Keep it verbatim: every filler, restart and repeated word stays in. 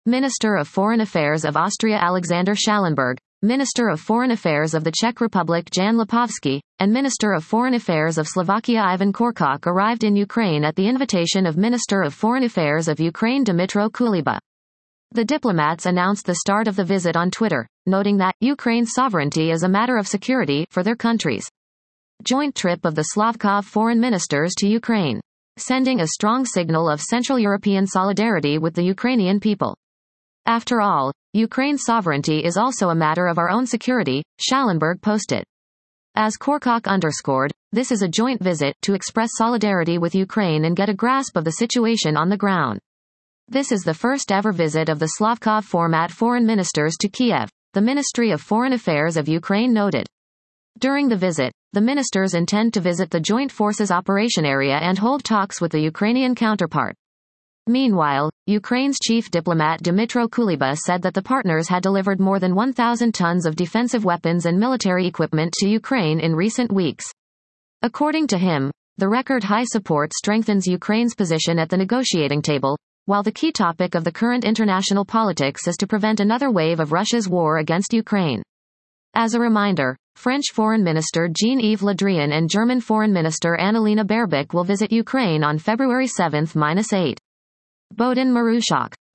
Minister of Foreign Affairs of Austria Alexander Schallenberg, Minister of Foreign Affairs of the Czech Republic Jan Lipovsky, and Minister of Foreign Affairs of Slovakia Ivan Korčok arrived in Ukraine at the invitation of Minister of Foreign Affairs of Ukraine Dmytro Kuleba. The diplomats announced the start of the visit on Twitter, noting that Ukraine's sovereignty is a matter of security for their countries. Joint trip of the Slavkov foreign ministers to Ukraine, sending a strong signal of Central European solidarity with the Ukrainian people. After all, Ukraine's sovereignty is also a matter of our own security, Schallenberg posted. As Korčok underscored, this is a joint visit to express solidarity with Ukraine and get a grasp of the situation on the ground. This is the first ever visit of the Slavkov format foreign ministers to Kiev, the Ministry of Foreign Affairs of Ukraine noted. During the visit, the ministers intend to visit the Joint Forces Operation Area and hold talks with the Ukrainian counterpart. Meanwhile, Ukraine's chief diplomat Dmytro Kuleba said that the partners had delivered more than one thousand tons of defensive weapons and military equipment to Ukraine in recent weeks. According to him, the record-high support strengthens Ukraine's position at the negotiating table, while the key topic of the current international politics is to prevent another wave of Russia's war against Ukraine. As a reminder, French Foreign Minister Jean-Yves Le Drian and German Foreign Minister Annalena Baerbock will visit Ukraine on February seventh to eighth. Bohdan Marushak.